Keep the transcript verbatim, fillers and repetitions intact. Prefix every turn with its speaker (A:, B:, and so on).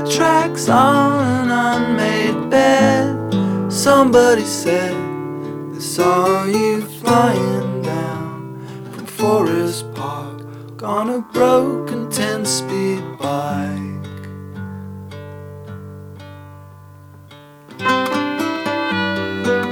A: the tracks on an unmade bed. Somebody said they saw you flying down from Forest Park on a broken ten-speed